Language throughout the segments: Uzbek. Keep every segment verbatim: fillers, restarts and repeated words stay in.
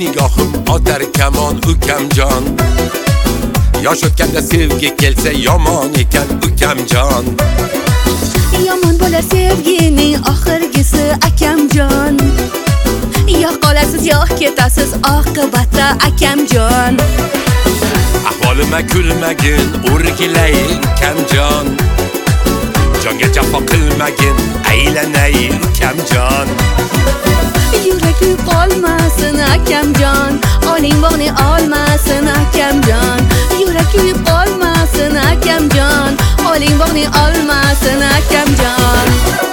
nigohim otar kamon ukamjon. Yosh o'tganda sevgi kelsa yomon ekan ukamjon. Yomon bo'lar sevgining oxirgisi akamjon. Ya qolasiz yo ketasiz oqibatda akamjon. Ahvolima kulmagin o'rgilay ukamjon. Jonga jafo qilmagin aylanay ukamjon. Yurak qolmasin akamjon, oling bog'ni olmasin akamjon. Yurak kuyib qolmasin akamjon, oling bog'ni olmasin akamjon.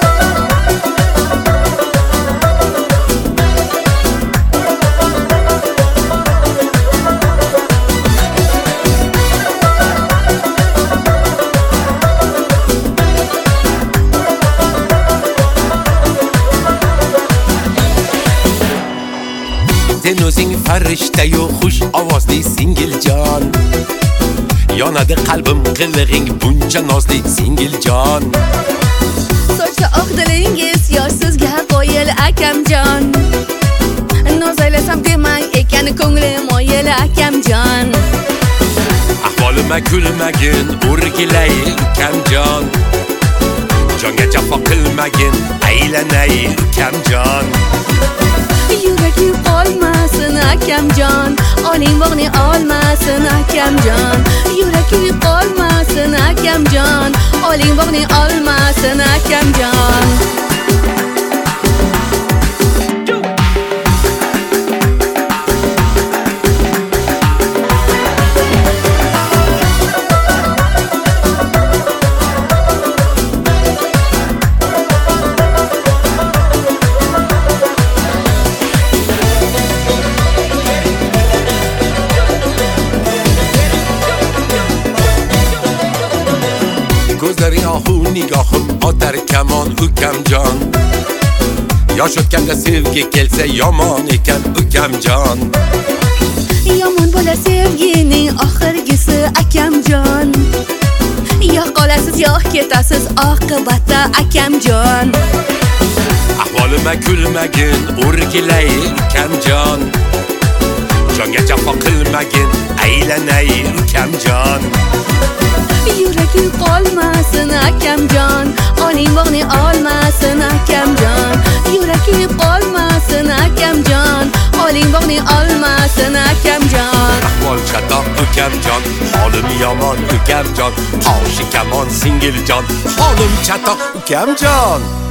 Sen o'zing farishta-yu xush ovozli singiljon. Yonadi qalbim qilig'ing buncha nozli singiljon. Sochda oq dilingiz yosh sizga qo'yil akamjon. Nozaylasam demang ekan ko'nglim moyil akamjon. Ahvolima kulmagin o'rgilay ukamjon. Jonga jafo qilmagin aylanay ukamjon. Yurak qolmasin akamjon, oling bog'ni olmasin akamjon. Yurak kuyib qolmasin akamjon, oling bog'ni olmasin akamjon. Ko'zlaring ohu nigohim otar kamon ukamjon. Yosh o'tganda sevgi kelsa yomon ekan ukamjon. Yomon bo'lar sevgining oxirgisi akamjon. Ya qolasiz yo ketasiz oqibatda akamjon. Ahvolima kulmagin o'rgilay ukamjon. Jonga jafo qilmagin aylanay ukamjon. Yurak qolmasin akamjon, oling bog'ni olmasin akamjon. Yurak kuyib qolmasin akamjon, oling bog'ni olmasin akamjon. Ahvol chatoq ukamjon, holim yomon ukamjon. Toshi kamon singiljon, holim chatoq ukamjon.